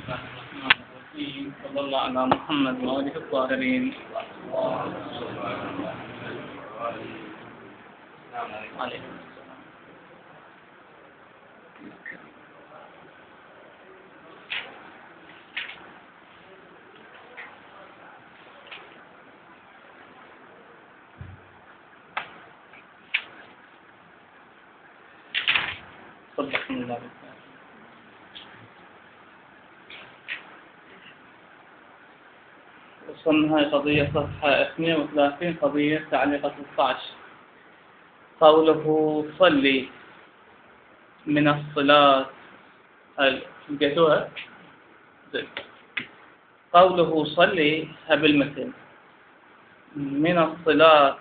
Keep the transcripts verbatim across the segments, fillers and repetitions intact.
الرحمن الرحيم. صلى الله على محمد وآله الطاهرين. عليكم السلام. صدقكم الله. وصلنا هاي قضية صفحة اثنين وثلاثين، قضية تعليق ستة عشر. قوله صلي من الصلاة، هل لقيتوها؟ زين. قوله صلي بالمثل من الصلاة،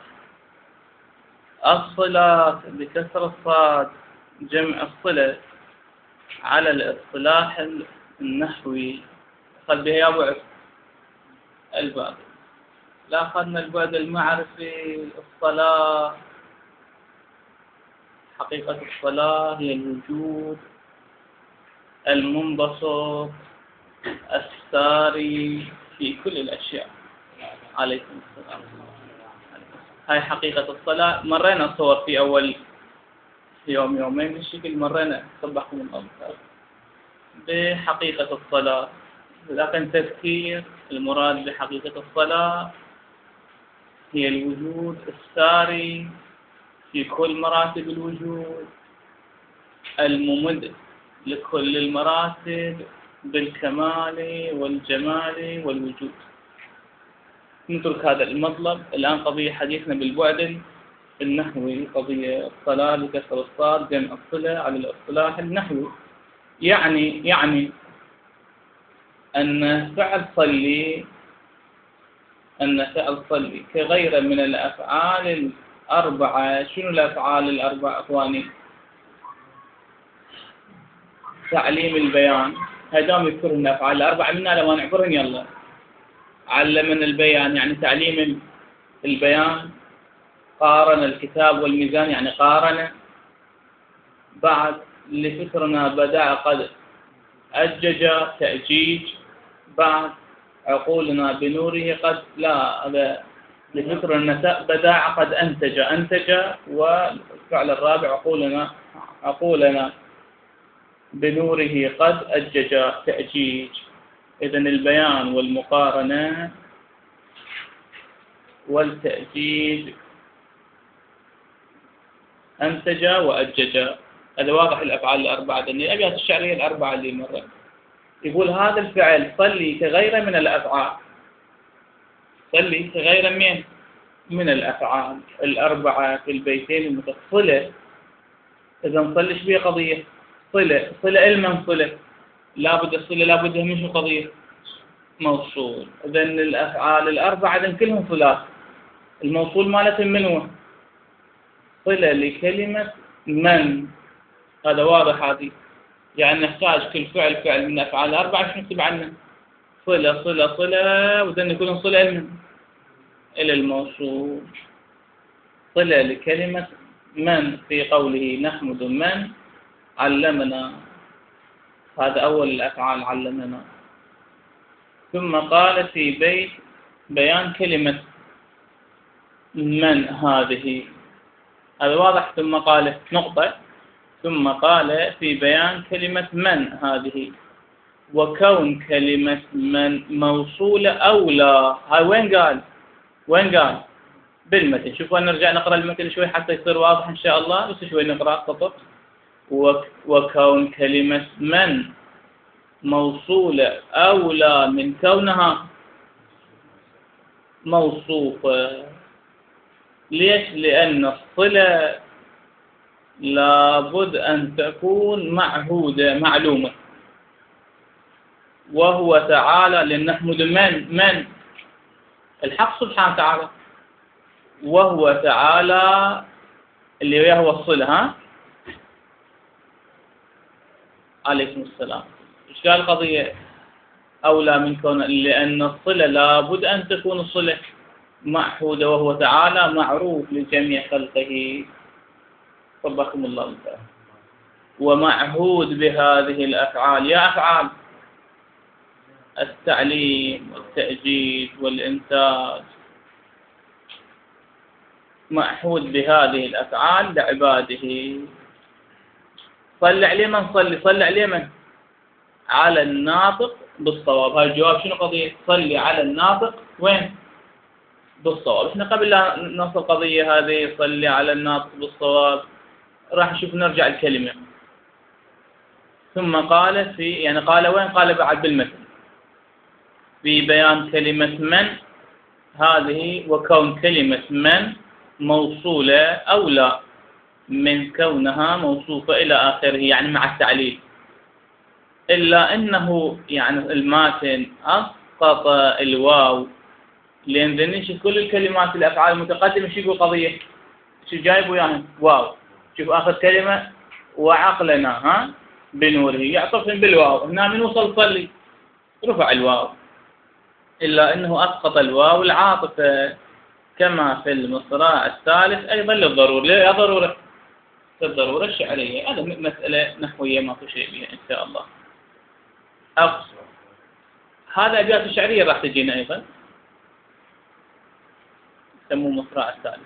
الصلاة بكسر الصاد جمع الصلة على الاصطلاح النحوي. خذ بها يا بعد البعد، لا أخذنا البعد المعرفي. الصلاة حقيقة الصلاة هي الوجود المنبسط الساري في كل الأشياء. عليكم السلام. هاي حقيقة الصلاة. مرينا صور في أول يوم يومين بالشكل، مرينا صبحكم الأمثال بحقيقة الصلاة، لكن تذكير المراد بحقيقة الصلاة هي الوجود الساري في كل مراتب الوجود، الممد لكل المراتب بالكمال والجمال والوجود. نترك هذا المطلب الآن. قضية حديثنا بالبعد النحوي، قضية الصلاة بكسر الصاد جمع الصلة على الاصطلاح النحوي. يعني يعني أن فعل صلي أن فعل صلي كغير من الأفعال الأربعة. شنو الأفعال الأربعة أخواني؟ تعليم البيان، هدام يذكرهن الأفعال الأربعة، منا لما نعبرهن يلا. علمنا البيان يعني تعليم البيان. قارن الكتاب والميزان يعني قارن. بعد لفكرنا بدأ قد أجج تأجيج. بعد عقولنا بنوره قد لا هذا لفكر النساء بدأ قد أنتج أنتج. والفعل الرابع عقولنا عقولنا بنوره قد أجج تأجيج. إذن البيان والمقارنة والتأجيج أنتج وأجج. هذا واضح. الأفعال الأربعة دني الأبيات الشعرية الأربعة اللي مرة يقول هذا الفعل صلي كغير من الأفعال. صلي كغير من من الأفعال الأربعة في البيتين المتصلة. إذا صلي شو هي قضية؟ صلة. صلة علما صلة لابد الصلة لابد من شو قضية؟ موصول. إذا الأفعال الأربعة إذن كلهم صلات. الموصول مالتهم من هو؟ صلة لكلمة من. هذا واضح. هذه يعني نحتاج كل فعل فعل من الأفعال الأربعة شو نكتب عنه؟ صلة صلة صلة، وإذن يكون صلة علما إلى الموصول. صلة لكلمة من في قوله نحمد من علمنا. هذا أول الأفعال علمنا. ثم قال في بيت بيان كلمة من هذه. هذا واضح. ثم قال نقطة. ثم قال في بيان كلمة من هذه وكون كلمة من موصولة أو لا. هاي وين قال؟ وين قال؟ بالمتن. شوفوا نرجع نقرأ المتن شوي حتى يصير واضح إن شاء الله. بس شوي نقرأ سطر. وكون كلمة من موصولة أولى من كونها موصوفة. ليش؟ لأن الصلة لابد أن تكون معهودة معلومة، وهو تعالى لنحمد من من الحق سبحانه وتعالى، وهو تعالى اللي هو الصلة. ها عليكم السلام. إيش قال القضية؟ أولى من كون، لأن الصلة لابد أن تكون الصلة معهودة، وهو تعالى معروف لجميع خلقه. صبحكم الله بالخير. ومعهود بهذه الأفعال. يا أفعال التعليم والتأجيج والإنتاج معهود بهذه الأفعال لعباده. صل عليه من صلي، صل عليه من؟ على الناطق بالصواب. هاي الجواب شنو قضية؟ صلي على الناطق وين؟ بالصواب. احنا قبل لا نوصل القضية هذه صلي على الناطق بالصواب راح نشوف نرجع الكلمة. ثم قال في يعني قال وين؟ قال بعد بالمثل في بيان كلمة من هذه وكون كلمة من موصولة أولى من كونها موصوفة إلى آخره، يعني مع التعليل. إلا أنه يعني الماتن أسقط الواو، لأن ذنش كل الكلمات الأفعال المتقدمة شو يقول قضية؟ شو جايبه يعني؟ واو. شوف آخر كلمة وعقلنا ها بنوره يعطف بالواو، هنا من وصل صلي رفع الواو. إلا أنه أسقط الواو العاطفة كما في المصراع الثالث أيضا للضرورة. ليه ضرورة؟ للضرورة الشعرية. هذا مسألة نحوية ما في شيء بها إن شاء الله. أقصى هذا أبيات الشعرية راح تجينا أيضا يسموه مصراع الثالث.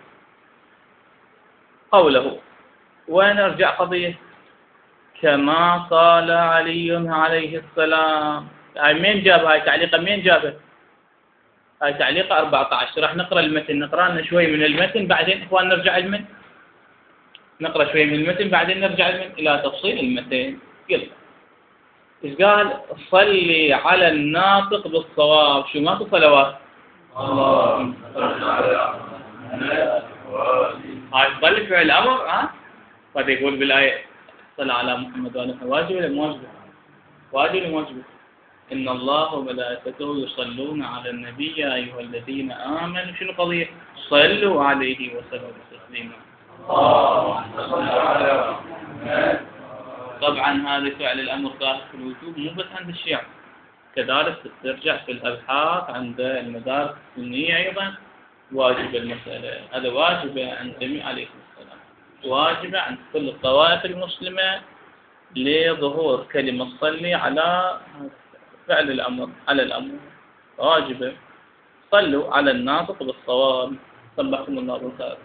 قوله وين أرجع قضية؟ كما قال علي عليه السلام. هاي مين جاب هاي تعليقة؟ مين جابه؟ هاي تعليقة أربعة عشر. راح نقرأ المتن، نقرأ لنا شوي من المتن بعدين إخوان نرجع المتن. نقرأ شوي من المتن بعدين نرجع المتن إلى تفصيل المتن. يلا. إيش قال؟ صلي على الناطق بالصواب. شو ما في صلوات؟ اللهم صل على محمد. هاي صلي فعل أمر ها؟ قد يقول بالآية صل على محمد وعلى آله. واجب ولا مو واجب؟ واجب ولا مو واجب؟ إن الله وملائكته يصلون على النبي يا أيها الذين آمنوا. شنو القضية؟ صلوا عليه وسلموا تسليما. طبعا هذا فعل الأمر ظاهر في الوجوب مو بس عند الشيعة، كذلك ترجع في الأبحاث عند المدارس السنية أيضا واجب المسألة. هذا واجبة عند جميع عليكم السلام، واجبة عند كل الطوائف المسلمة لظهور كلمة صلي على فعل الأمر، على الأمر واجبة. صلوا على الناطق بالصواب. صبحكم الله بالخير.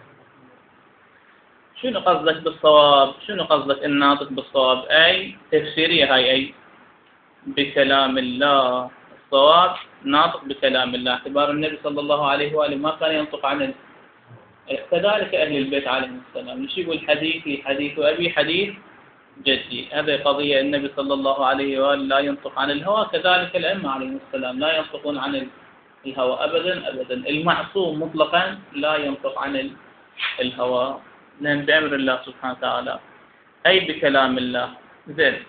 شنو قصدك بالصواب؟ شنو قصدك الناطق بالصواب؟ أي تفسيرية هاي أي بكلام الله. الصواب ناطق بكلام الله، اعتبار النبي صلى الله عليه وآله ما كان ينطق عن ال... كذلك أهل البيت عليهم السلام. مش يقول حديثي حديث أبي حديث جدي. هذه قضية النبي صلى الله عليه وآله لا ينطق عن الهوى، كذلك الأئمة عليهم السلام لا ينطقون عن الهوى أبدا أبدا. المعصوم مطلقا لا ينطق عن الهوى، لأن بأمر الله سبحانه وتعالى أي بكلام الله. زين.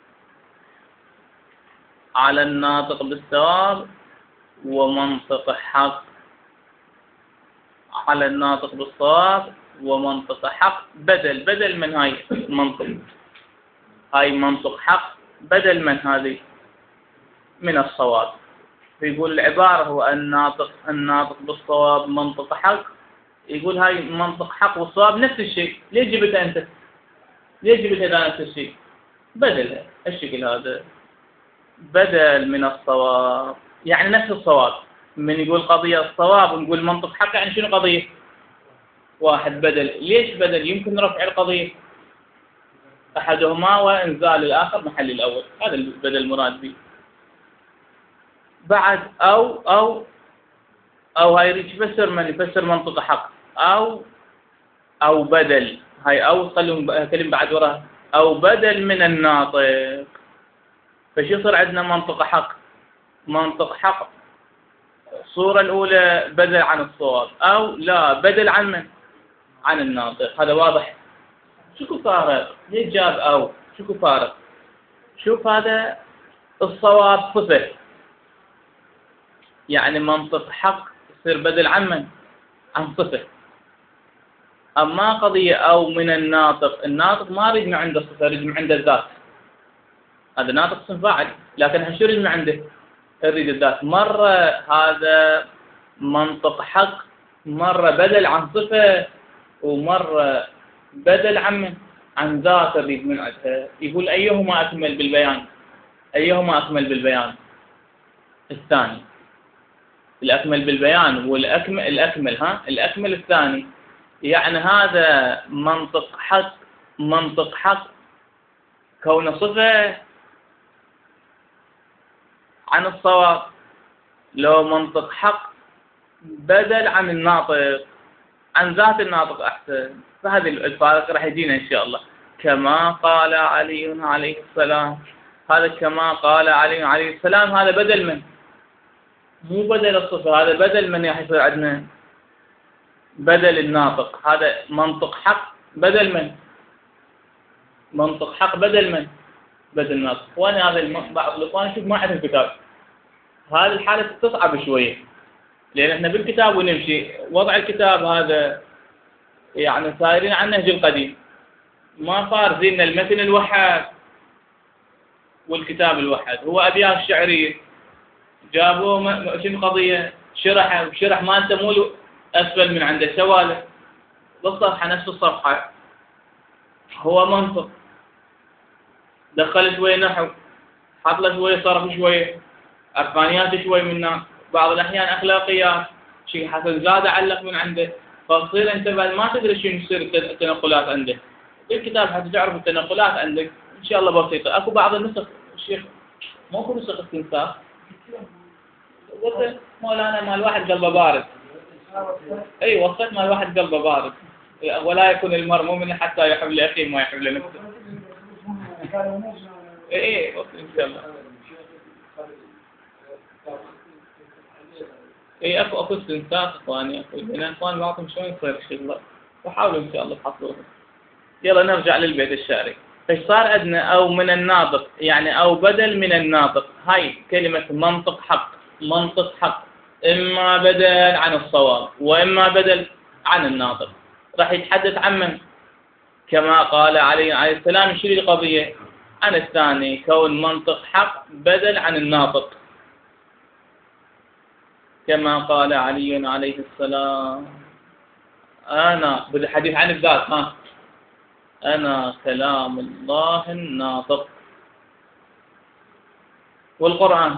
على الناطق بالصواب ومنطق حق. على الناطق بالصواب ومنطق حق بدل بدل من هاي منطق. هاي منطق حق بدل من هذه من الصواب. يقول العبارة هو الناطق الناطق بالصواب منطق حق. يقول هاي منطق حق والصواب نفس الشيء. ليش جبتها أنت؟ ليش جبتها إذا نفس الشيء؟ بدلها الشكل هذا بدل من الصواب، يعني نفس الصواب. من يقول قضية الصواب ونقول منطق حق يعني شنو قضية؟ واحد بدل. ليش بدل؟ يمكن رفع القضية أحدهما وإنزال الآخر محل الأول. هذا البدل المراد به. بعد أو أو أو هاي يفسر من يفسر منطق حق أو أو بدل. هاي أو خلوا كلمة بعد وراها أو بدل من الناطق. فشو يصير عندنا منطق حق؟ منطق حق الصورة الأولى بدل عن الصواب، أو لا بدل عن من؟ عن الناطق. هذا واضح. شو فارق؟ ليش جاب أو؟ شو فارق؟ شوف هذا الصواب صفة، يعني منطق حق يصير بدل عن من؟ عن صفة. أما قضية أو من الناطق، الناطق ما رد من عنده صفة، رد من عنده الذات. هذا ناطق اسم فاعل، لكن شو رد من عنده؟ يريد الذات. مرة هذا منطق حق، مرة بدل عن صفة، ومرة بدل عن من؟ عن ذات يريد من عندها. يقول أيهما أكمل بالبيان؟ أيهما أكمل بالبيان؟ الثاني، الأكمل بالبيان والأكمل الأكمل ها الأكمل الثاني، يعني هذا منطق حق، منطق حق كون صفة عن الصواب، لو منطق حق بدل عن الناطق، عن ذات الناطق أحسن. فهذه الفارق راح يجينا إن شاء الله. كما قال علي عليه السلام، هذا كما قال علي عليه السلام هذا بدل من، مو بدل الصفة، هذا بدل من يحصل عندنا بدل الناطق. هذا منطق حق بدل من، منطق حق بدل من، بدل الناطق. وانا هذا بعض الاخوان شوف ما عندهم كتاب، هذه الحالة تصعب شوية، لأن احنا بالكتاب ونمشي. وضع الكتاب هذا يعني سائرين عن النهج القديم، ما فارزين المتن الوحد والكتاب الوحد. هو أبيات شعرية جابوه شنو قضية، شرح وشرح ما انت مو أسفل من عنده سوالف بالصفحة نفس الصفحة. هو منطق، دخل شوية نحو، حط له شوية صرف، شوية عرفانيات، شوية منها بعض الأحيان أخلاقيات، شيء حسن زاد علق من عنده. فتصير أنت بعد ما تدري شنو يصير التنقلات عنده. الكتاب حتى تعرف التنقلات عندك إن شاء الله بسيطة. أكو بعض النسخ الشيخ ماكو نسخ استنساخ، وصل مولانا مال واحد قلبه بارد. أي وصلت مال واحد قلبه بارد، ولا يكون المرء مؤمنا حتى يحب لأخيه ما يحب لنفسه. إيه وصل إن شاء الله. اي اكو اكو استنساخ اخواني، اكو انا اخوان بعضهم شلون يصير الشغله، وحاولوا ان شاء الله تحصلوها. يلا نرجع للبيت الشعري. ايش صار عندنا؟ او من الناطق، يعني او بدل من الناطق. هاي كلمه منطق حق، منطق حق اما بدل عن الصواب واما بدل عن الناطق. راح يتحدث عن من؟ كما قال علي عليه السلام. يشير القضيه عن الثاني، كون منطق حق بدل عن الناطق. كما قال علي عليه السلام أنا بالحديث عن الذات، ها أنا كلام الله الناطق. والقرآن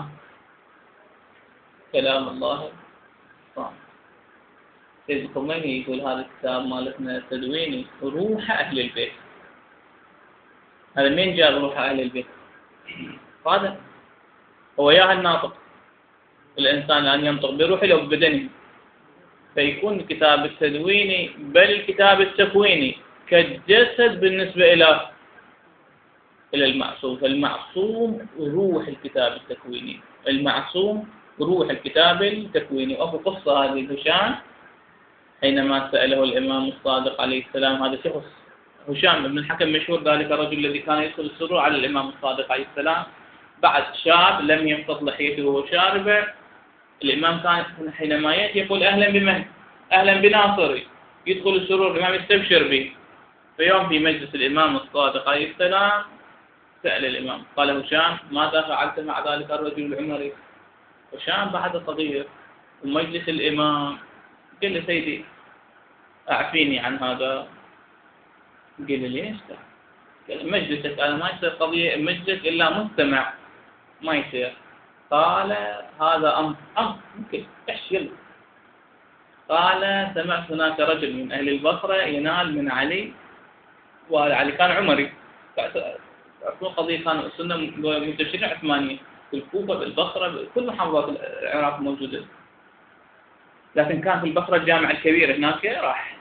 كلام الله الصامت. سيد الخميني يقول هذا الكتاب مالتنا تدويني روح أهل البيت. هذا مين جاب روح أهل البيت؟ هذا هو يا الناطق. الإنسان أن ينطق بروحه أو ببدنه، فيكون الكتاب التدويني بل الكتاب التكويني كالجسد بالنسبة إلى إلى المعصوم. فالمعصوم روح الكتاب التكويني، المعصوم روح الكتاب التكويني. وفي قصة هذه هشام حينما سأله الإمام الصادق عليه السلام، هذا شخص هشام بن الحكم مشهور، ذلك الرجل الذي كان يدخل السرور على الإمام الصادق عليه السلام، بعد شاب لم يمتص لحيته وهو شاربه. الإمام كان حينما يأتي يقول أهلا بمن؟ أهلا بناصري. يدخل السرور، الإمام يستبشر به. في يوم في مجلس الإمام الصادق عليه السلام سأل الإمام قال هشام ماذا فعلت مع ذلك الرجل العمري؟ هشام بعد صغير ومجلس الإمام، قال له سيدي أعفيني عن هذا. قال له ليش؟ قال مجلسك أنا ما يصير قضية مجلس إلا مستمع، ما يصير. قال هذا أمر أمر ممكن إيش يلا. قال سمعت هناك رجل من أهل البصرة ينال من علي، وعلي كان عمري. تعرفون قضية كانوا السنة منتشرين عثمانية في الكوفة بالبصرة، كل محافظات العراق موجودة. لكن كان في البصرة الجامع الكبير هناك راح.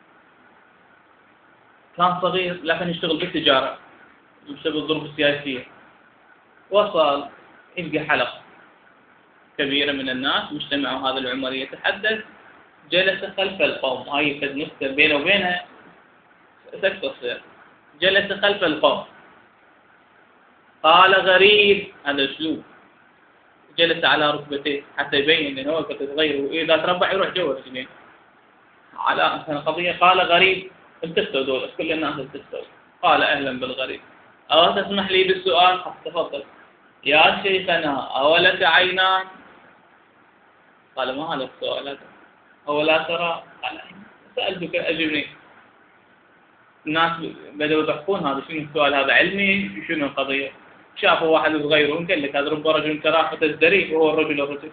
كان صغير لكن يشتغل بالتجارة، يشتغل بالظروف السياسية. وصل يلقى حلقة كبيرة من الناس مجتمعوا هذا العمري يتحدث، جلس خلف القوم. هاي قد نكتة بينه وبينها سكتة تصير. جلس خلف القوم قال غريب، هذا اسلوب. جلس على ركبتيه حتى يبين انه هو كنت صغير، واذا تربع يروح جوا رجلين على قضية. قال غريب، التفتوا دول كل الناس التفتوا. قال اهلا بالغريب، او تسمح لي بالسؤال؟ تفضل. يا شيخنا أولك عينان؟ قال ما هذا السؤال هذا؟ أولا ترى؟ قال سألتك أجبني. الناس بدأوا يضحكون، هذا شنو السؤال هذا علمي؟ شنو القضية؟ شافوا واحد صغير قال لك هذا رب رجل كراهة الزريف وهو الرجل الرجل.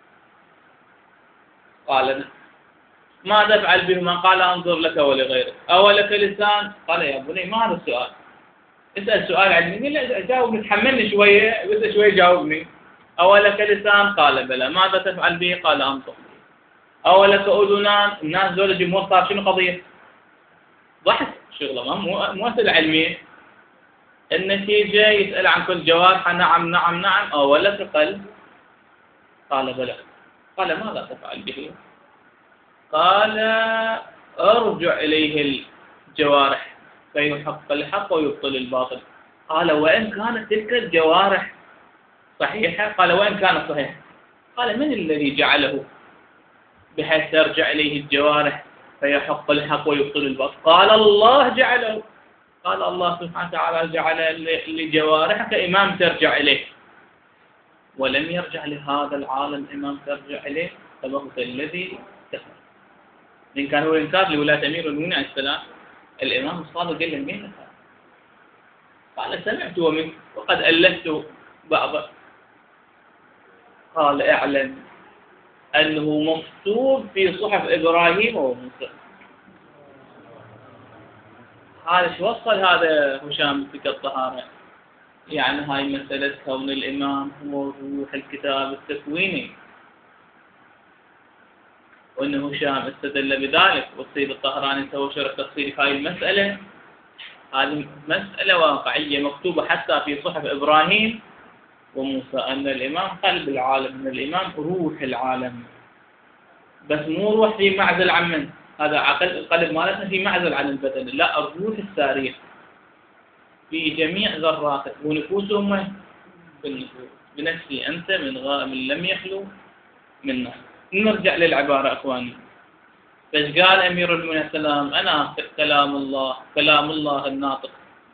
قال ماذا أفعل بهما؟ قال انظر لك ولغيرك. أولك لسان؟ قال يا بني ما هذا السؤال، اسأل سؤال علمي. لا جاوبني، تحملني شوية بس شوية جاوبني. أولك لسان؟ قال بلى. ماذا تفعل به؟ قال أنطق. أولك أذنان؟ الناس دول جمهور صار شنو قضية؟ ضحك شغله، ما مو مو أسئلة علمية. النتيجة يسأل عن كل جوارح، نعم نعم نعم. أولك قلب؟ قال بلى. قال ماذا تفعل به؟ قال ارجع إليه الجوارح فيحق الحق ويبطل الباطل. قال وإن كانت تلك الجوارح صحيحة؟ قال وإن كانت صحيحة. قال من الذي جعله بحيث ترجع إليه الجوارح فيحق الحق ويبطل الباطل؟ قال الله جعله. قال الله سبحانه وتعالى جعل لجوارحك إمام ترجع إليه، ولم يرجع لهذا العالم إمام ترجع إليه، فبغت الذي كفر. إن كان هو إنكار لولاة أمير المؤمنين عليه السلام، الإمام الصادق قال له مين هذا؟ قال سمعت ومن وقد ألفت بعضا. قال اعلم أنه مكتوب في صحف إبراهيم وموسى. هذا شو وصل هذا هشام بك الطهارة؟ يعني هاي مسألة كون الإمام هو روح الكتاب التكويني، وأن هشام استدل بذلك، والسيد الطهراني سوى شرح تفصيلي في هاي المسألة. هذه مسألة واقعية مكتوبة حتى في صحف إبراهيم وموسى، أن الإمام قلب العالم، أن الإمام روح العالم، بس مو روح في معزل عن من؟ هذا عقل القلب مالتنا في معزل عن البدن، لا، الروح السارية في جميع ذراتك ونفوسهم وين؟ بالنفوس. بنفسي أنت من غائب لم يخلو منا. نرجع للعبارة أخواني. بس قال أمير المؤمنين السلام أنا كلام الله، كلام الله الناطق.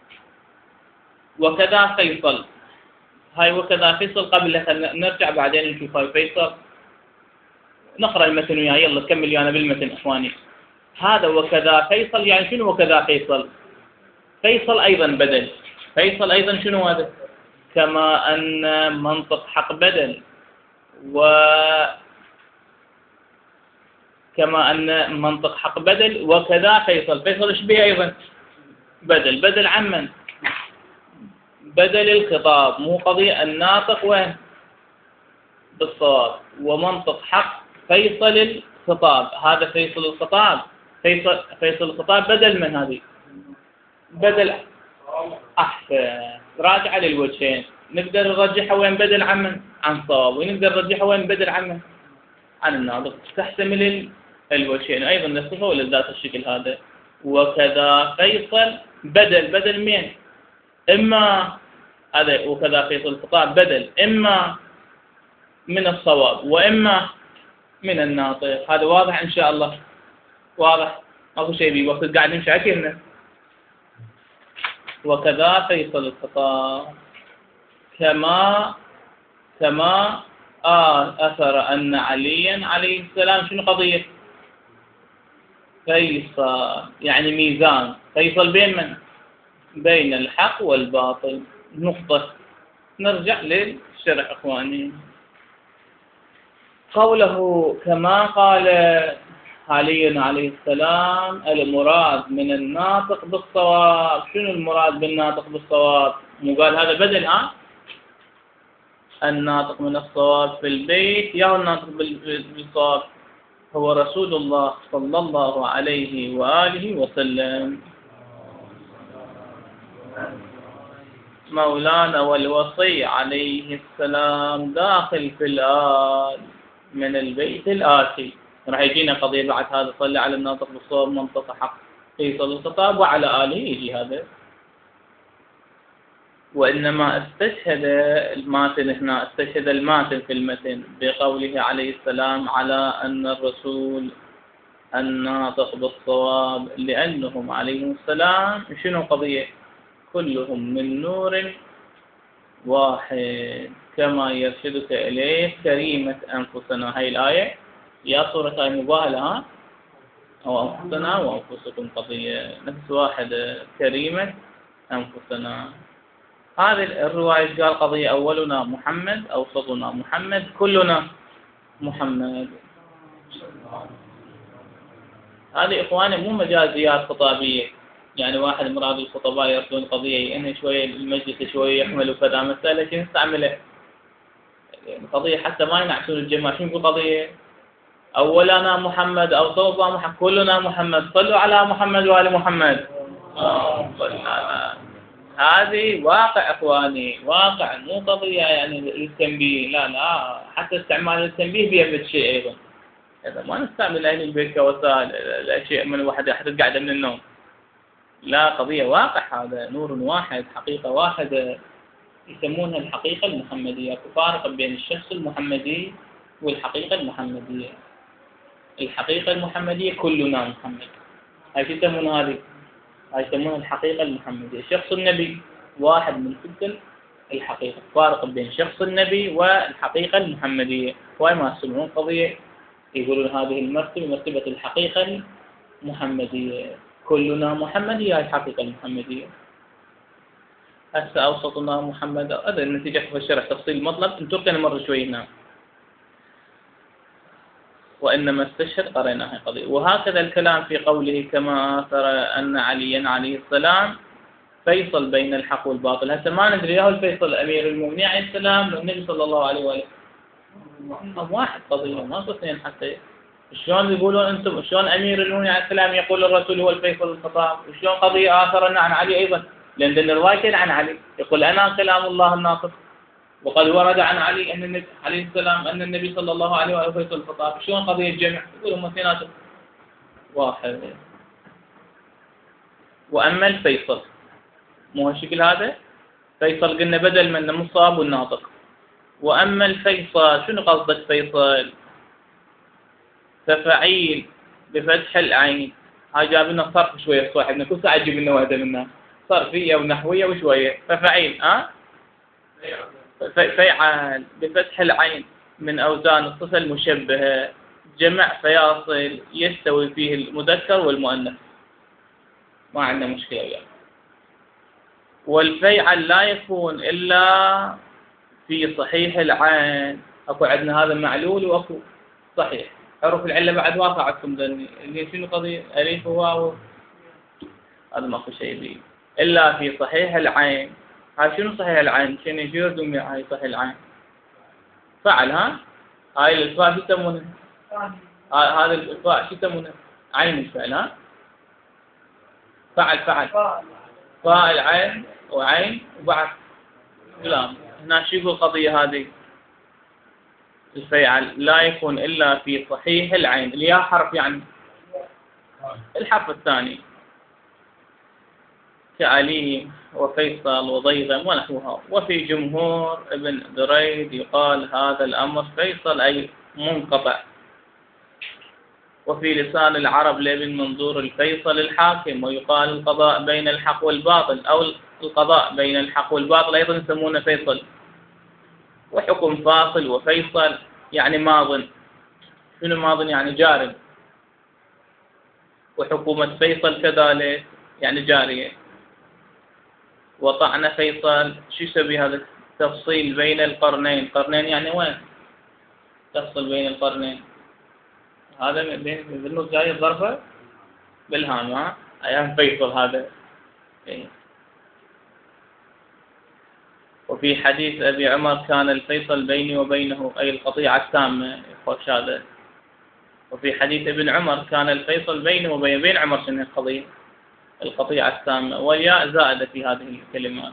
وكذا فيصل. هاي وكذا فيصل قبل نرجع بعدين نشوف هاي فيصل. نقرأ المتن وياه، يلا كمل يانا بالمتن أخواني. هذا وكذا فيصل يعني شنو وكذا فيصل؟ فيصل أيضا بدل. فيصل أيضا شنو هذا؟ كما أن منطق حق بدل، و كما أن منطق حق بدل وكذا فيصل. فيصل إيش به أيضا؟ بدل. بدل عن من؟ بدل الخطاب، مو قضية الناطق وين؟ بالصواب. ومنطق حق فيصل الخطاب، هذا فيصل الخطاب. فيصل فيصل الخطاب بدل من هذه؟ بدل. أحسن، راجع للوجهين. نقدر نرجحها وين بدل عن من؟ عن صواب. ونقدر نرجحها وين بدل عن من؟ عن الناطق. تحتمل الوجهين أيضا نصفه ولا ذات الشكل هذا. وكذا فيصل بدل. بدل مين؟ إما هذا وكذا فيصل الخطاب بدل إما من الصواب وإما من الناطق. هذا واضح إن شاء الله؟ واضح؟ أكو شيء بي وقت قاعد نمشي أكيرنا. وكذا فيصل الخطاب كما كما آه أثر أن عليا عليه السلام شنو قضية؟ فيصل يعني ميزان. فيصل بين من؟ بين الحق والباطل. نقطة. نرجع للشرح أخواني. قوله كما قال علي عليه السلام المراد من الناطق بالصواب. شنو المراد بالناطق بالصواب؟ مو قال هذا بدل ها؟ الناطق من الصواب في البيت يا الناطق بالصواب هو رسول الله صلى الله عليه وآله وسلم مولانا، والوصي عليه السلام داخل في الآل من البيت الآتي. راح يجينا قضية بعد هذا صلي على الناطق بالصواب منطق حق فيصل الخطاب وعلى آله يجي هذا. وإنما استشهد الماتن هنا، استشهد الماتن في المتن بقوله عليه السلام على أن الرسول الناطق بالصواب، لأنهم عليهم السلام شنو قضية؟ كلهم من نور واحد كما يرشدك إليه كريمة أنفسنا. هاي الآية يا صورة هاي مباهلة أو أنفسنا وأنفسكم قضية نفس واحدة كريمة أنفسنا. هذه الرواية قال قضية أولنا محمد، أوسطنا محمد، كلنا محمد. هذه إخواني مو مجازيات خطابية، يعني واحد من هذه الخطباء يرسلون قضية إنه شوية المجلس شوية يحملوا كذا مسألة شنو نستعمله، يعني قضية حتى ما ينعكسون الجماعة. شنو نقول قضية أولنا محمد، أوسطنا محمد، كلنا محمد، صلوا على محمد وآل محمد. هذه واقع إخواني، واقع، مو قضية يعني للتنبيه، لا لا، حتى استعمال التنبيه بيفيد شيء أيضا. إذا ما نستعمل أهل البيت كوسائل الأشياء من واحد أحد قاعدة من النوم، لا، قضية واقع، هذا نور واحد، حقيقة واحدة، يسمونها الحقيقة المحمدية. تفارق بين الشخص المحمدي والحقيقة المحمدية. الحقيقة المحمدية كلنا محمد، هاي شو يسمونها هذه؟ هاي يسمونها الحقيقة المحمدية. شخص النبي واحد من سلسلة الحقيقة، فارق بين شخص النبي والحقيقة المحمدية. وهي ما يسمون قضية، يقولون هذه المرتبة مرتبة الحقيقة المحمدية، كلنا محمدية، هاي الحقيقة المحمدية. هسه أوسطنا محمد، هذا النتيجة في الشرح تفصيل المطلب، نتركنا مرة شوي هنا. وإنما استشهد قريناها قضية. وهكذا الكلام في قوله كما أثر أن عليا عليه السلام فيصل بين الحق والباطل. هسه ما ندري هو الفيصل أمير المؤمنين عليه السلام لو النبي صلى الله عليه وآله. واحد قضية ما اثنين حتى. شلون يقولون أنتم شلون أمير المؤمنين عليه السلام يقول الرسول هو الفيصل الخطاب، وشلون قضية آثر عن علي أيضا، لأن الروايتين عن علي يقول أنا كلام الله الناطق، وقد ورد عن علي أن النبي عليه السلام أن النبي صلى الله عليه وآله فيصل الخطاب. شلون قضية الجمع؟ يقولون هم اثنيناتهم واحد. وأما الفيصل مو هالشكل هذا، فيصل قلنا بدل من المصاب والناطق. وأما الفيصل شنو قصدك فيصل؟ ففعيل بفتح العين. هاي جاب لنا صرف شوية صاحبنا، كل ساعة يجيب لنا واحدة منها صرفية ونحوية وشوية. ففعيل ها فيعل بفتح العين من أوزان الصفة المشبهة، جمع فياصل يستوي فيه المذكر والمؤنث، ما عندنا مشكلة يعني. والفيعل لا يكون إلا في صحيح العين. أكو عندنا هذا معلول وأكو صحيح. حروف العلة بعد واقع عندكم ذني اللي شنو قضية ألف وواو، هذا ماكو شيء به إلا في صحيح العين. هاي شنو صحيح العين؟ شنو يجوز دمي هاي صحيح العين؟ فعل. ها هاي الإصبع شو يسمونه؟ هذا الإصبع شو يسمونه؟ عين الفعل. ها فعل فعل فاعل عين وعين وبعد كلام. هنا شو يقول القضية هذه؟ الفيعل لا يكون إلا في صحيح العين. الياء حرف يعني الحرف الثاني، كعلي وفيصل وضيغم ونحوها. وفي جمهور ابن دريد يقال هذا الأمر فيصل أي منقطع. وفي لسان العرب لابن منظور الفيصل الحاكم، ويقال القضاء بين الحق والباطل، أو القضاء بين الحق والباطل أيضا يسمونه فيصل. وحكم فاصل وفيصل يعني ماض. شنو ماض؟ يعني جار. وحكومة فيصل كذلك يعني جارية. وطعن فيصل شو يسوي هذا؟ تفصيل بين القرنين. قرنين يعني وين؟ تفصل بين القرنين. هذا بين بالنص جاي الظرفة بالهام. ها أيام فيصل هذا. إيه. وفي حديث أبي عمر كان الفيصل بيني وبينه أي القطيعة التامة. خوش هذا. وفي حديث ابن عمر كان الفيصل بينه وبين بين عمر شنو القضية؟ القطيعة التامة، والياء زائدة في هذه الكلمات.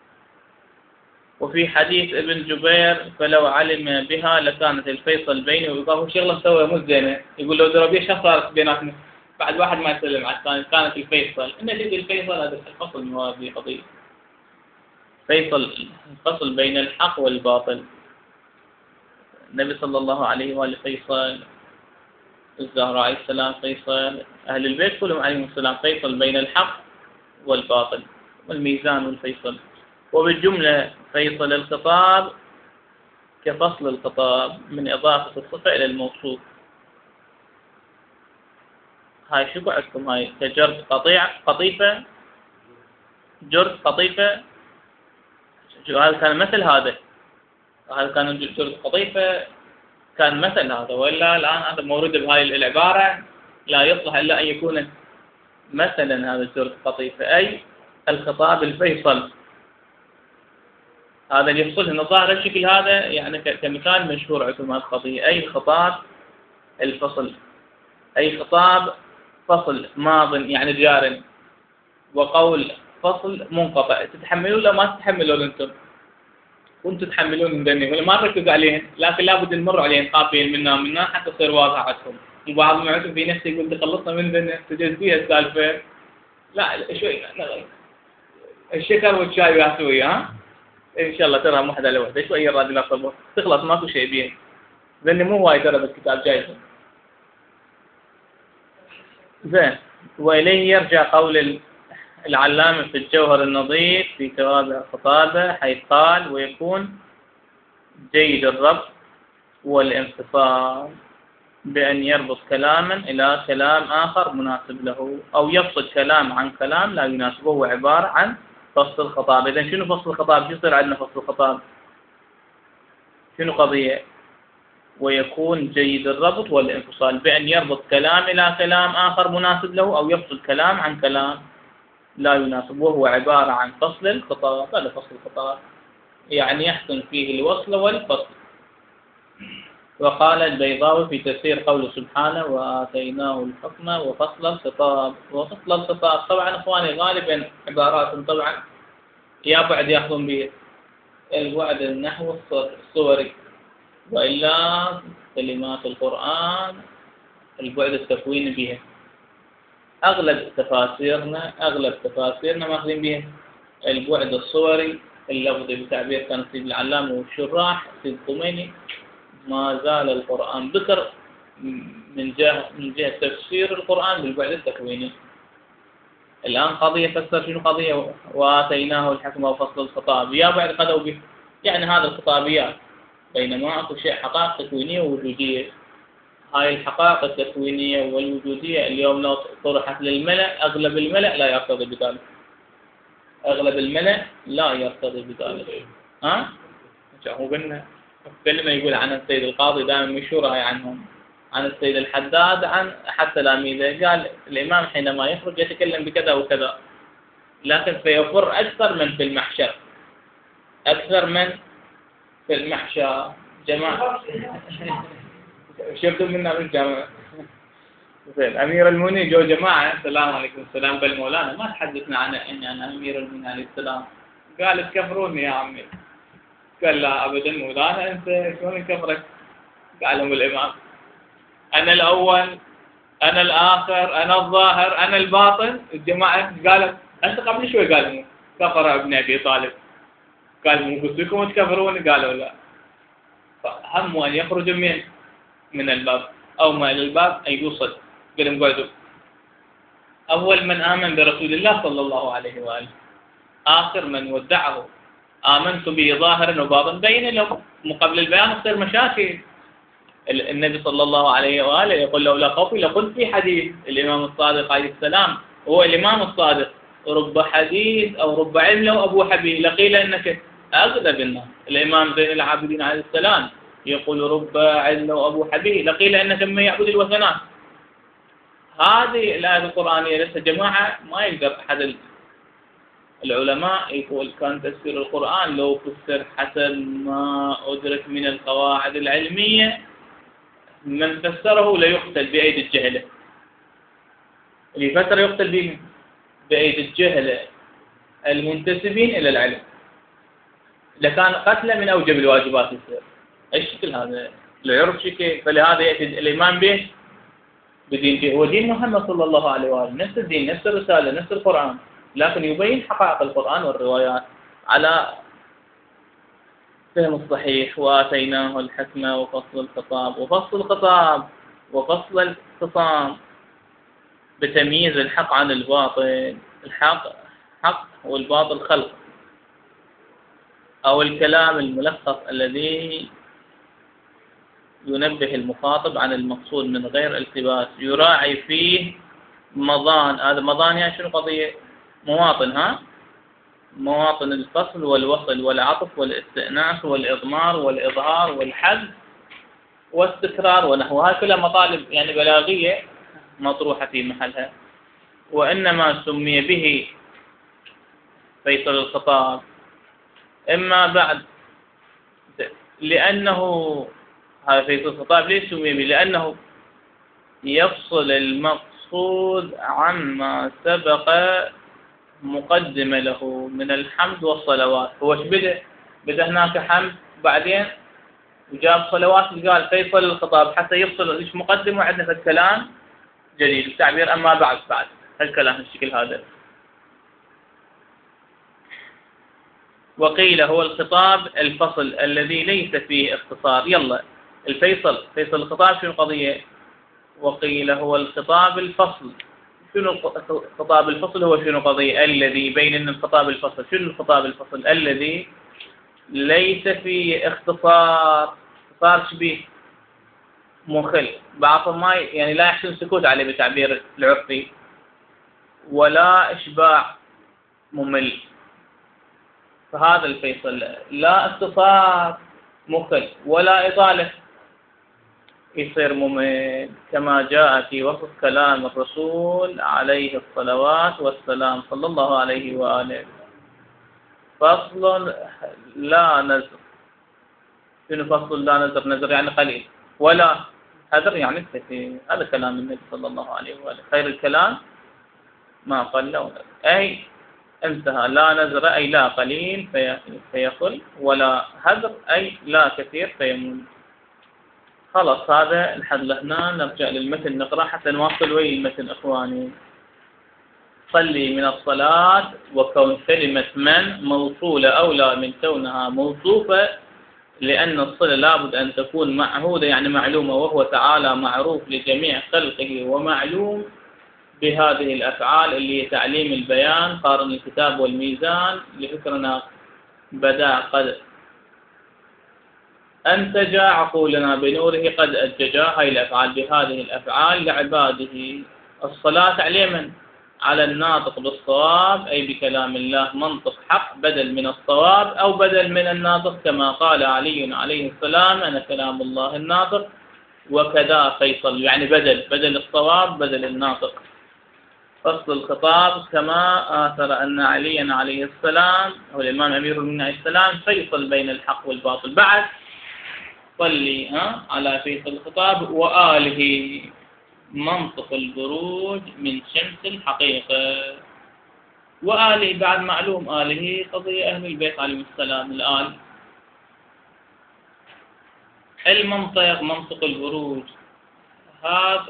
وفي حديث ابن جبير فلو علم بها لكانت الفيصل بيني وبينه. هو شغله سوى مو زينة، يقول لو دربيه شخص صارت بيناتنا بعد واحد ما يسلم على الثاني. كانت الفيصل إن جد الفيصل هذا الفصل من هذه القضية. فيصل الفصل بين الحق والباطل. النبي صلى الله عليه وآله فيصل، الزهراء عليه السلام فيصل، أهل البيت كلهم عليهم السلام فيصل بين الحق والباطل، والميزان والفيصل. وبالجملة فيصل الخطاب كفصل الخطاب من إضافة الصفة إلى الموصوف. هاي شو عندكم؟ هاي كجرد قطيع قطيفة، جرد قطيفة هذا كان مثل هذا، هذا كان جرد قطيفة، كان مثل هذا، وإلا الآن هذا مورد بهاي العبارة لا يصلح إلا أن يكون مثلا هذا جرد قطيفة، أي الخطاب الفيصل، هذا اللي يفصل إن ظاهر الشكل هذا يعني كمثال مشهور عندكم هذه القضية، أي خطاب الفصل، أي خطاب فصل ماض يعني جار، وقول فصل منقطع، تتحملون ولا ما تتحملون أنتم؟ كنتوا تتحملون من ذني ولا ما ركزوا عليهن، لكن لابد نمر عليهن قابلين منا ومنا حتى تصير واضحة عندكم. وبعض ما عندكم في نفسه يقول تخلصنا من ذني تجزيها السالفة، لا شوي الشكر والشاي وياسوي ها؟ إن شاء الله ترى واحدة لوحدة شوية راضي لا صبر تخلص ماكو شيء بيه، ذني مو هواي ترى بالكتاب جايزة. زين، وإليه يرجع قول العلامة في الجوهر النظيف في توابع الخطابة، حيث قال ويكون جيد الربط والانفصال بأن يربط كلاما إلى كلام آخر مناسب له، أو يفصل كلام عن كلام لا يناسبه، هو عبارة عن فصل الخطاب. إذن شنو فصل الخطاب؟ شو يصير عندنا فصل الخطاب؟ شنو قضية؟ ويكون جيد الربط والانفصال بأن يربط كلام إلى كلام آخر مناسب له، أو يفصل كلام عن كلام لا يناسبه، وهو عبارة عن فصل الخطاب. هذا فصل الخطاب يعني يحسن فيه الوصل والفصل. وقال البيضاوي في تفسير قوله سبحانه وآتيناه الحكم وفصل الخطاب. وفصل الخطاب طبعا إخواني غالبا عبارات طبعا يا بعد يأخذون به البعد النحو الصوري، وإلا كلمات القرآن البعد التكويني بها. أغلب تفاسيرنا أغلب تفاسيرنا ماخذين به البعد الصوري اللفظي بتعبير كان سيد العلامة والشراح سيد الخميني. ما زال القرآن ذكر من جهة من جهة تفسير القرآن بالبعد التكويني. الآن قضية فسر شنو قضية وآتيناه الحكم وفصل الخطاب، يا بعد قدوا به يعني هذا الخطابيات، بينما أكو شيء حقائق تكوينية ووجودية. هاي الحقائق التكوينية والوجودية اليوم لو طرحت للملأ أغلب الملأ لا يرتضي بذلك، أغلب الملأ لا يرتضي بذلك. ها؟ هو قلنا كلمة يقول عن السيد القاضي دائما مشهورة هاي عنهم، عن السيد الحداد عن أحد تلاميذه، قال الإمام حينما يخرج يتكلم بكذا وكذا، لكن سيفر أكثر من في المحشر، أكثر من في المحشر. جماعة شفتوا منا من الجامعة زين أمير المؤمنين جو جماعة السلام عليكم السلام بالمولانا ما تحدثنا عن إني أنا أمير المؤمنين عليه السلام، قال تكفروني يا عمي، قال لا أبدا مولانا أنت شلون نكفرك؟ قال لهم الإمام أنا الأول أنا الآخر أنا الظاهر أنا الباطن. الجماعة قالت أنت قبل شوي قال كفر ابن أبي طالب، قال مو قلت لكم تكفروني؟ قالوا لا. فهم أن يخرج من من الباب أو ما إلى الباب أن يوصل. قالوا قعدوا أول من آمن برسول الله صلى الله عليه وآله، آخر من ودعه آمنت به ظاهرا وباطنا. بين لهم مقابل البيان تصير مشاكل. النبي صلى الله عليه وآله يقول لولا خوفي لقلت في حديث. الإمام الصادق عليه السلام هو الإمام الصادق، رب حديث أو رب علم لو أبو حبيب لقيل إنك أغلب الناس. الإمام زين العابدين عليه السلام يقول رب علم لو أبو حبيب لقيل إنك من يعبد الوثنات. هذه الآية القرآنية لسه جماعة ما يقدر أحد العلماء يقول كان تفسير القرآن لو فسر حسب ما أدرك من القواعد العلمية من فسره لا يقتل بأيدي الجهلة. اللي فسر يقتل به بأيدي الجهلة المنتسبين إلى العلم، لكان قتله من أوجب الواجبات يصير. أي شكل هذا لا يعرف شكل. فلهذا يأتي الإيمان به بدين به هو دين محمد صلى الله عليه وآله، نفس الدين نفس الرسالة نفس القرآن، لكن يبين حقائق القرآن والروايات على فهم الصحيح. وآتيناه الحكمة وفصل الخطاب. وفصل الخطاب وفصل الخصام بتمييز الحق عن الباطل. الحق حق والباطل خلق، أو الكلام الملخص الذي ينبه المخاطب عن المقصود من غير التباس، يراعي فيه مضان. هذا مضان يعني شنو قضية؟ مواطن. ها مواطن الفصل والوصل والعطف والاستئناس والإضمار والإظهار والحذف والتكرار ونحوها، كلها مطالب يعني بلاغية مطروحة في محلها. وإنما سمي به فيصل الخطاب إما بعد لأنه هذا فيصل الخطاب ليش سمي به؟ لأنه يفصل المقصود عما سبق مقدمة له من الحمد والصلوات. هو ايش بدأ؟ بدأ هناك حمد بعدين وجاب صلوات، قال فيصل الخطاب حتى يفصل ايش مقدمة، وعندنا في الكلام جديد التعبير أما بعد بعد هالكلام الشكل هذا. وقيل هو الخطاب الفصل الذي ليس فيه اختصار. يلا الفيصل فيصل الخطاب شنو القضية؟ وقيل هو الخطاب الفصل. شنو الخطاب الفصل؟ هو شنو قضية؟ الذي بين الخطاب الفصل. شنو الخطاب الفصل؟ الذي ليس فيه اختصار. اختصار شبيه مخل، بعضهم ما يعني لا يحسن سكوت عليه بالتعبير العرفي، ولا إشباع ممل. فهذا الفيصل لا اختصار مخل ولا إطالة يصير ممل، كما جاء في وصف كلام الرسول عليه الصلوات والسلام صلى الله عليه وآله. فصل لا نزر. شنو فصل لا نزر؟ نزر يعني قليل، ولا هذر يعني كثير. هذا كلام النبي صلى الله عليه وآله، خير الكلام ما قل ونزر، أي انتهى. لا نزر أي لا قليل فيقل، ولا هذر أي لا كثير فيمل. خلاص هذا لحد لهنا. نرجع للمتن نقرأ حتى نواصل ويا المتن إخواني. صلي من الصلاة وكون كلمة من موصولة أولى من كونها موصوفة، لأن الصلة لابد أن تكون معهودة يعني معلومة، وهو تعالى معروف لجميع خلقه ومعلوم بهذه الأفعال اللي هي تعليم البيان، قارن الكتاب والميزان لفكرنا بدا قد أنتج عقولنا بنوره قد أججا. هاي الأفعال بهذه الأفعال لعباده. الصلاة على من؟ على الناطق بالصواب أي بكلام الله، منطق حق بدل من الصواب أو بدل من الناطق، كما قال علي عليه السلام أنا كلام الله الناطق. وكذا فيصل يعني بدل بدل الصواب بدل الناطق. فصل الخطاب كما آثر أن عليا عليه السلام هو الإمام أمير المؤمنين عليه السلام فيصل بين الحق والباطل. بعد صلي ها على فيصل الخطاب وآله منطق البروج من شمس الحقيقة. وآله بعد معلوم آله قضية أهل البيت عليهم السلام. الآن المنطق منطق البروج، هذا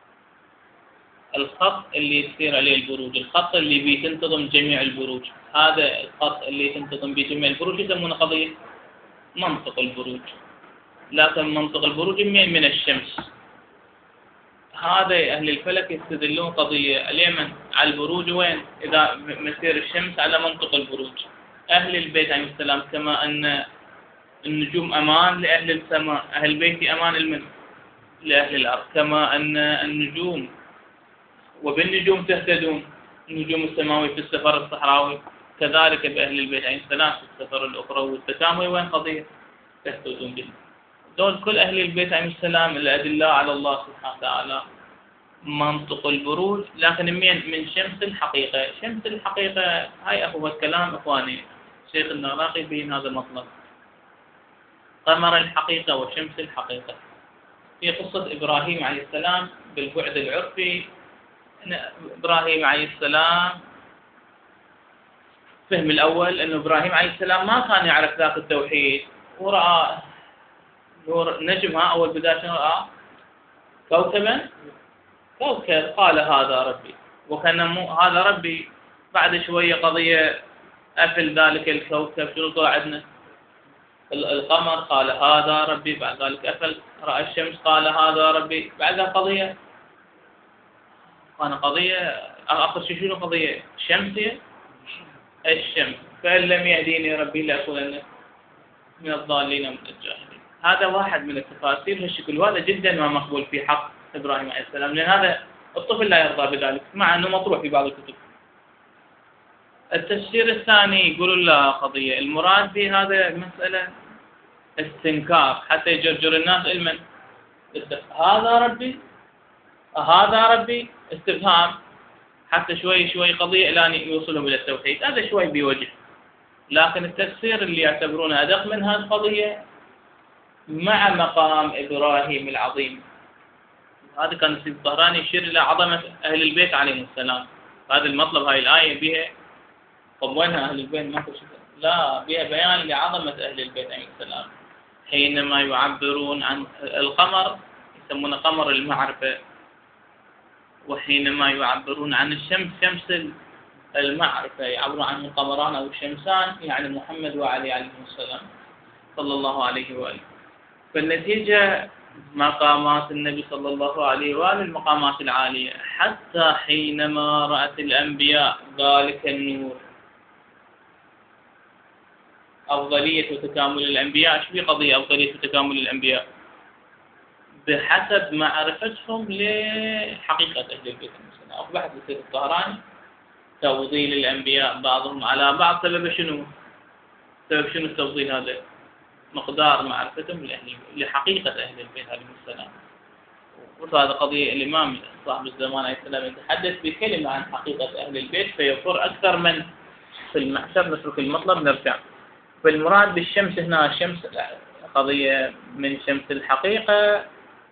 الخط اللي يصير عليه البروج، الخط اللي بيتنتظم جميع البروج. هذا الخط اللي تنتظم بجميع البروج يسمونه قضية منطق البروج. لكن منطق البروج من الشمس. هذا أهل الفلك يستدلون قضية اليمن على البروج وين؟ إذا مسير الشمس على منطق البروج. أهل البيت عليه السلام كما أن النجوم أمان لأهل السماء، أهل البيت أمان المن لأهل الأرض، كما أن النجوم وبالنجوم تهتدون، النجوم السماوية في السفر الصحراوي، كذلك بأهل البيت عليه السلام في السفر الأخروي والتسامي وين قضية تهتدون به. دول كل أهل البيت عليه السلام الأدلة على الله سبحانه وتعالى منطق البروج. لكن من من شمس الحقيقة. شمس الحقيقة هاي هو الكلام إخواني شيخ النراقي بين هذا المطلب، قمر الحقيقة وشمس الحقيقة. في قصة إبراهيم عليه السلام بالبعد العرفي، إبراهيم عليه السلام فهم الأول أنه إبراهيم عليه السلام ما كان يعرف ذاك التوحيد، ورأى نور نجمها أول بداية رأى كوكبا كوكب قال هذا ربي، وكان هذا ربي. بعد شوية قضية أفل ذلك الكوكب شنو طلع عندنا القمر قال هذا ربي، بعد ذلك أفل رأى الشمس قال هذا ربي. بعدها قضية كان قضية آخر شيء شنو قضية شمسية الشمس، فإن لم يهديني ربي لأكونن من الضالين من الجاهلين. هذا واحد من التفاسير هالشكل، وهذا جدا ما مقبول في حق إبراهيم عليه السلام، لأن هذا الطفل لا يرضى بذلك مع أنه مطروح في بعض الكتب. التفسير الثاني يقولوا لا قضية المراد بهذا مسألة استنكار حتى يجرجر الناس علما. هذا ربي هذا ربي استفهام حتى شوي شوي قضية إلى أن يوصلهم إلى التوحيد. هذا شوي بوجه، لكن التفسير اللي يعتبرونه أدق من هذه القضية مع مقام إبراهيم العظيم. هذا كان السيد الطهراني يشير إلى عظمة أهل البيت عليهم السلام. هذا المطلب هاي الآية بها. طب وينها أهل البيت؟ ما في شيء. لا، بها بيان لعظمة أهل البيت عليهم السلام. حينما يعبرون عن القمر يسمونه قمر المعرفة، وحينما يعبرون عن الشمس شمس المعرفة يعبرون عنه القمران أو الشمسان، يعني محمد وعلي عليه السلام صلى الله عليه وآله. فالنتيجة مقامات النبي صلى الله عليه وآله المقامات العالية، حتى حينما رأت الأنبياء ذلك النور. أفضلية وتكامل الأنبياء، إيش في قضية أفضلية وتكامل الأنبياء؟ بحسب معرفتهم لحقيقة أهل البيت المسلمين. أصبحت السيد الطهراني تفضيل الأنبياء بعضهم على بعض سبب شنو؟ سبب شنو التفضيل هذا؟ مقدار معرفتهم لأهل لحقيقة أهل البيت عليهم السلام. وهذا قضية الإمام صاحب الزمان عليه السلام يتحدث بكلمة عن حقيقة أهل البيت فيفر أكثر من في المحشر. نترك المطلب نرجع. فالمراد بالشمس هنا الشمس قضية من شمس الحقيقة،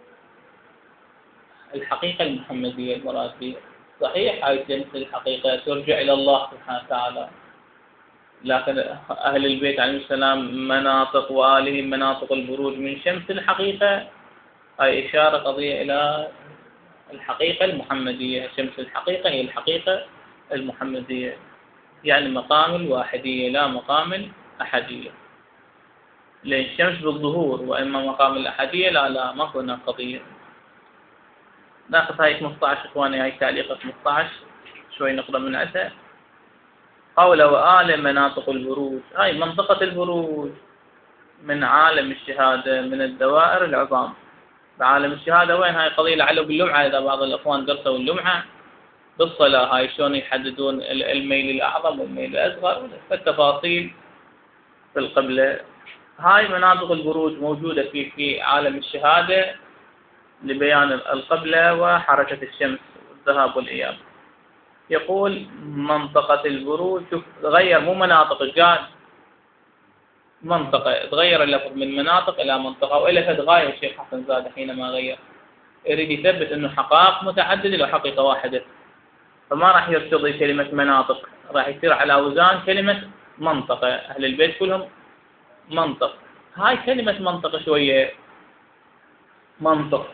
الحقيقة المحمدية المراد بها. صحيح هاي شمس الحقيقة ترجع إلى الله سبحانه وتعالى، لكن أهل البيت عليهم السلام مناطق وآلهم مناطق البروج من شمس الحقيقة. هاي إشارة قضية إلى الحقيقة المحمدية. شمس الحقيقة هي الحقيقة المحمدية، يعني مقام الواحدية لا مقام الأحدية. لأن الشمس بالظهور، وإما مقام الأحدية لا لا ما هناك قضية. ناخذ هاي خمسة عشر إخواني، هاي تعليقة خمسة عشر شوي نقرأ من عندها. قول وآل مناطق البروج، هاي منطقة البروج من عالم الشهادة من الدوائر العظام. بعالم الشهادة وين هاي قضية لعله باللمعة، إذا بعض الأخوان درسوا اللمعة بالصلاة هاي شلون يحددون الميل الأعظم والميل الأصغر والتفاصيل في القبلة. هاي مناطق البروج موجودة في في عالم الشهادة لبيان القبلة وحركة الشمس والذهاب والإياب. يقول منطقة البروج، شوف تغير مو مناطق الجاد، منطقة تغير اللفظ من مناطق إلى منطقة، وإلى تتغير الشيخ حسن زاد حينما غير يريد يثبت أنه حقائق متعددة لو حقيقة واحدة، فما راح يرتضي كلمة مناطق، راح يصير على وزان كلمة منطقة. أهل البيت كلهم منطق. هاي كلمة منطقة شوية منطق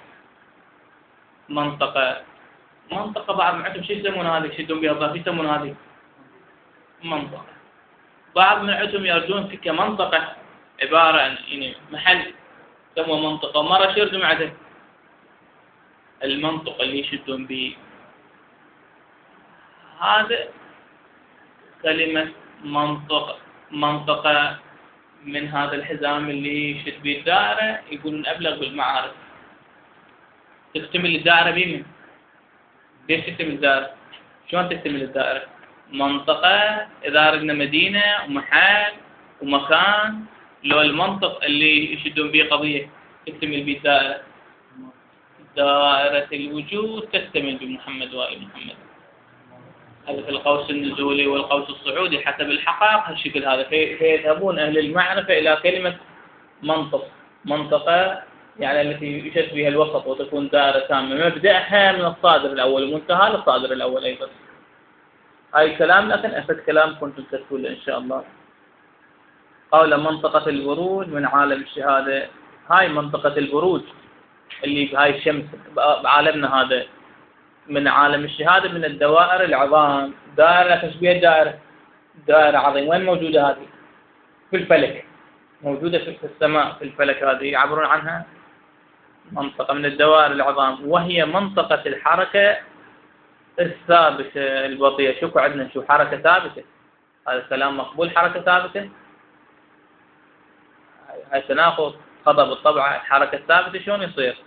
منطقة منطقة بعض من عندهم شو يسمون هذه، شو يدون بها شو يسمون هذه منطقة. بعض من عندهم يردون في كمنطقة عبارة عن يعني محل يسموه منطقة، ومرة شو يردون عليه المنطقة اللي يشدون به. هذا كلمة منطقة منطقة من هذا الحزام اللي يشد به الدائرة، يقولون أبلغ بالمعارف. تكتمل الدائرة بمن؟ ليش تكتمل الدائرة؟ شلون تكتمل الدائرة؟ منطقة إذا أردنا مدينة ومحل ومكان، لو المنطق اللي يشدون به قضية تكتمل به الدائرة. دائرة الوجود تكتمل بمحمد وآل محمد. هذا في القوس النزولي والقوس الصعودي حسب الحقائق هالشكل هذا. فيذهبون أهل المعرفة إلى كلمة منطق، منطقة يعني التي يشد بها الوسط وتكون دائرة تامة، مبدأها من الصادر الأول ومنتهى للصادر الأول أيضا. هاي كلام لكن أفد كلام كنتم تكتبون إن شاء الله. قول منطقة البروج من عالم الشهادة، هاي منطقة البروج اللي بهاي الشمس بعالمنا هذا من عالم الشهادة من الدوائر العظام. دائرة تشبيه الدائرة، دائرة عظيمة. وين موجودة هذه؟ في الفلك، موجودة في السماء في الفلك. هذه يعبرون عنها منطقة من الدوائر العظام، وهي منطقة الحركة الثابتة البطيئة. شوفوا عندنا شو حركة ثابتة، هذا الكلام مقبول. حركة ثابتة هاي تناقض خطأ بالطبع. الحركة الثابتة شلون يصير؟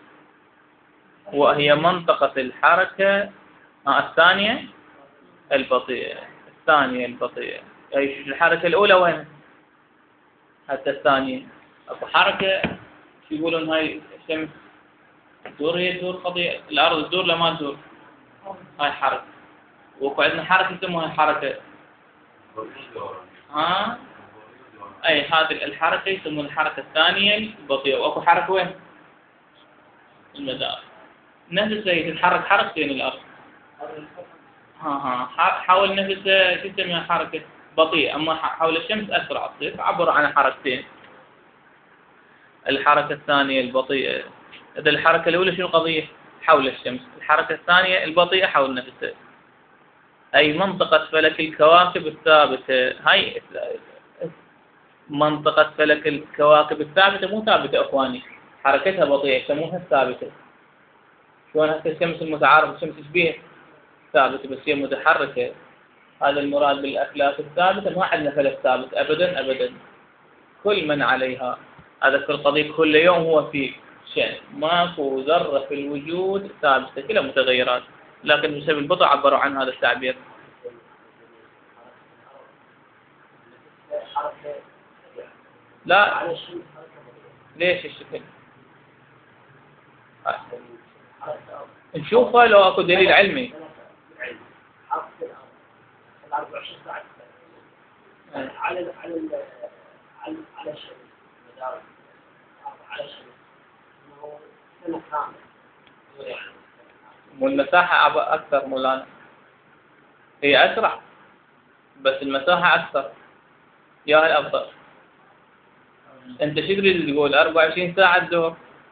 وهي منطقة الحركة الثانية البطيئة. الثانية البطيئة. أي الحركة الأولى وين؟ حتى الثانية. أكو حركة يقولون هاي الشمس تدور، هي تدور قضية الأرض تدور لا ما تدور، هاي حركة. وأكو عندنا حركة يسموها حركة ها أي هذه الحركة يسمونها الحركة الثانية البطيئة. وأكو حركة وين؟ المدار. نفس الشيء تتحرك حركتين الأرض. ها ها حول نفسه شو يسميها حركة بطيئة، أما حول الشمس أسرع تصير، عبر عن حركتين. الحركة الثانية البطيئة، إذا الحركة الأولى شنو قضية؟ حول الشمس. الحركة الثانية البطيئة حول نفسه. أي منطقة فلك الكواكب الثابتة. هاي منطقة فلك الكواكب الثابتة مو ثابتة أخواني، حركتها بطيئة يسموها الثابتة. شلون هسه الشمس المتعارف الشمس تشبيه ثابتة بس هي متحركة. هذا المراد بالأفلاك الثابتة، ما عندنا فلك ثابت أبدا أبدا، كل من عليها. هذا كل قضية كل يوم هو في شأن، ماكو ذرة في الوجود ثابتة، كلها متغيرات. لكن بسبب البطء عبروا عن هذا التعبير. لا ليش الشكل؟ نشوفه لو اكو دليل علمي. على على على على شيء على شيء انه كامل والمساحة أكثر مولانا، هي أسرع بس المساحة أكثر. يا الأفضل أنت شو تريد تقول؟ أربعة وعشرين ساعة تدور،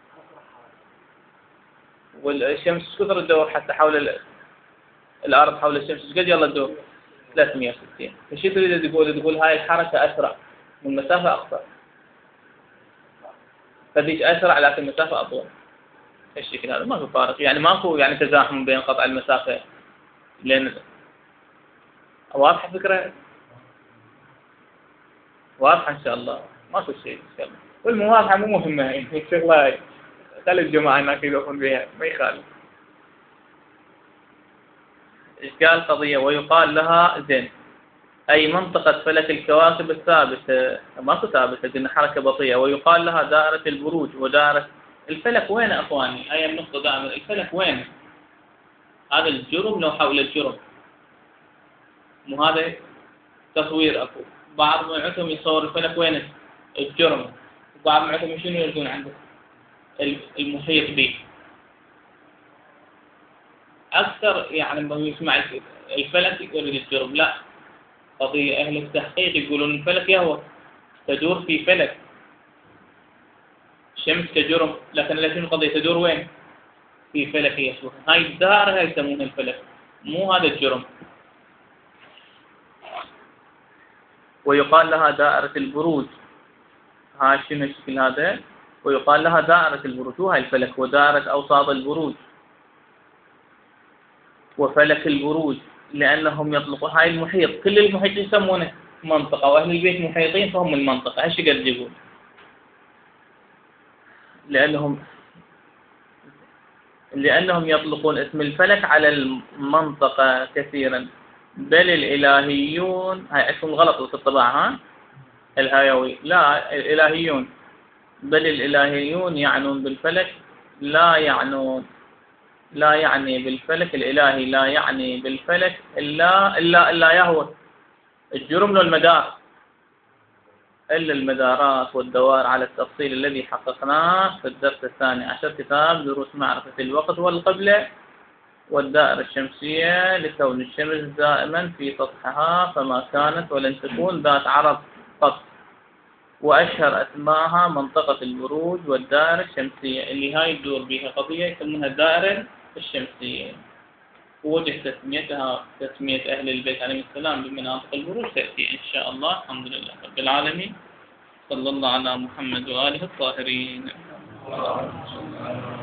والشمس كثر تدور حتى حول الأرض حول الشمس قد يلا تدور؟ ثلاثمئة وستين. فشو تريد تقول؟ تقول هاي الحركة أسرع والمسافة أقصر، فذيك أسرع لكن المسافة أطول. الشكل هذا ما في فارق، يعني ماكو يعني تزاحم بين قطع المسافة. لأن واضحة فكرة؟ واضحة إن شاء الله، ماكو شيء إن شاء الله. والمواضحة مو مهمة، يعني شغلة خلي الجماعة هناك يدخلون بها ما يخالف. إشكال قضية ويقال لها زين أي منطقة فلك الكواكب الثابتة، ماكو ثابتة قلنا حركة بطيئة. ويقال لها دائرة البروج ودائرة الفلك. وين أخواني؟ هاي النقطة دائما الفلك وين؟ هذا الجرم لو حول الجرم، مو هذا تصوير أكو. بعض معتهم يصور الفلك وين؟ الجرم. وبعض معتهم شنو يريدون عنده؟ المحيط به. أكثر يعني لما يسمع الفلك يقول الجرم، لا قضية أهل التحقيق يقولون الفلك يهوى تدور في فلك شمس كجرم، لكن لكن القضية تدور وين؟ في فلك يسوع. هاي الدائرة هاي يسمونها الفلك، مو هذا الجرم. ويقال لها دائرة البروج. هاي شنو الشكل هذا؟ ويقال لها دائرة البروج. وهاي الفلك ودائرة أوساط البروج وفلك البروج، لأنهم يطلقوا هاي المحيط. كل المحيط يسمونه منطقة، وأهل البيت محيطين فهم المنطقة. هاي قد يقول لأنهم لأنهم يطلقون اسم الفلك على المنطقة كثيرا. بل الإلهيون، هاي اسم غلط في الطباعة ها الهاوي، لا الإلهيون، بل الإلهيون يعنون بالفلك لا يعنون لا يعني بالفلك الإلهي لا يعني بالفلك إلا إلا إلا يهوى الجرم له المدار، إلا المدارات والدوار على التفصيل الذي حققناه في الدرس الثاني عشر كتاب دروس معرفة الوقت والقبلة والدائرة الشمسية، لكون الشمس دائما في سطحها فما كانت ولن تكون ذات عرض قط. وأشهر أسماها منطقة البروج والدائرة الشمسية، اللي هاي تدور بها قضية يسمونها الدائرة الشمسية. ووجه تسميتها تسمية أهل البيت عليهم السلام بمناطق البروج تأتي إن شاء الله. الحمد لله رب العالمين، صلى الله على محمد وآله الطاهرين.